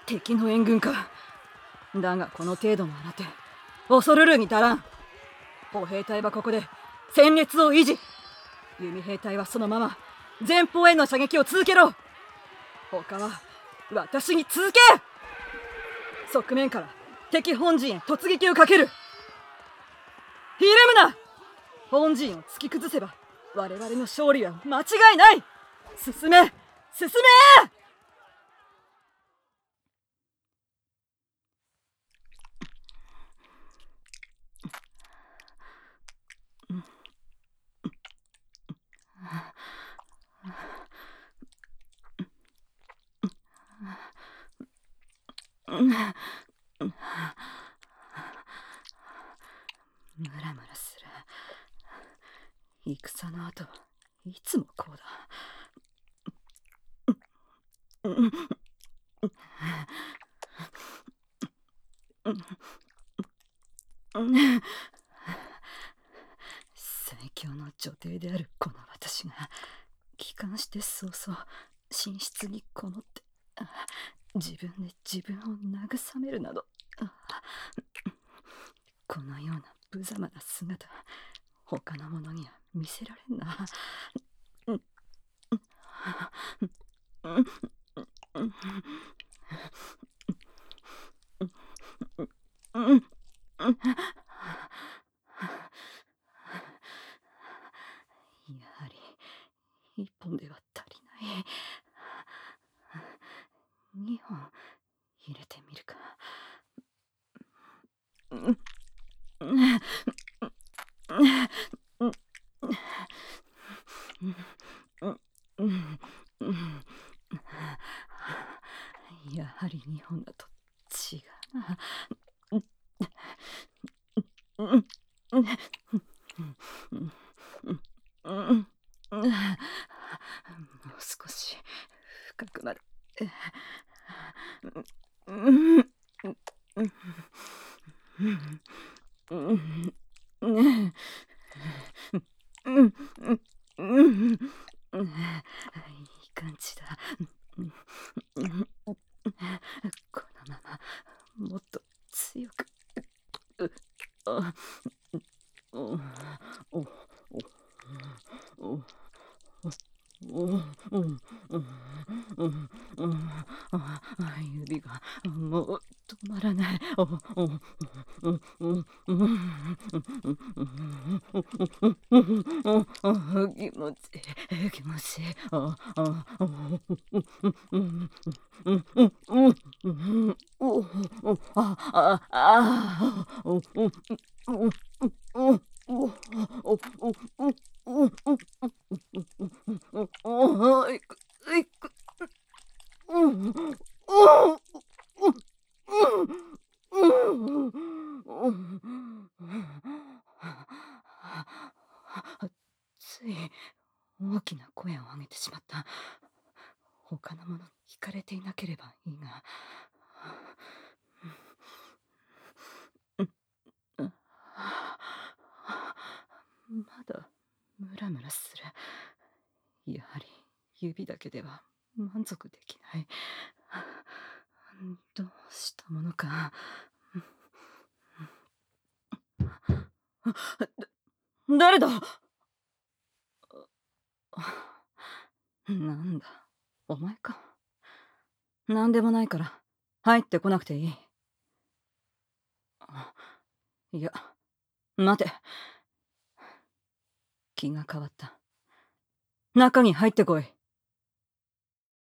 敵の援軍か。だがこの程度のあなて恐るるに足らん。歩兵隊はここで戦列を維持。弓兵隊はそのまま前方への射撃を続けろ。他は私に続け。側面から敵本陣へ突撃をかける。ひるむな。本陣を突き崩せば我々の勝利は間違いない。進め進め。ムラムラする。戦の後はいつもこうだ。最強の女帝であるこの私が帰還して早々寝室にこもって自分で自分を慰めるなど、このような無様な姿他の者には見せられんな。やはり一本では足りない。二本入れてみるか。やはり2本だと違うな。もう少し深くまで。いい感じだ。このままもっと強く。指がもう止まらない。気持ちいい気持ちいい。つい大きな声を上げてしまった。他のものに惹かれていなければいいが。まだムラムラする。やはり指だけでは満足できない。どうしたものか。誰だ。なんだ、お前か。なんでもないから入ってこなくていい。いや、待て。気が変わった。中に入ってこい。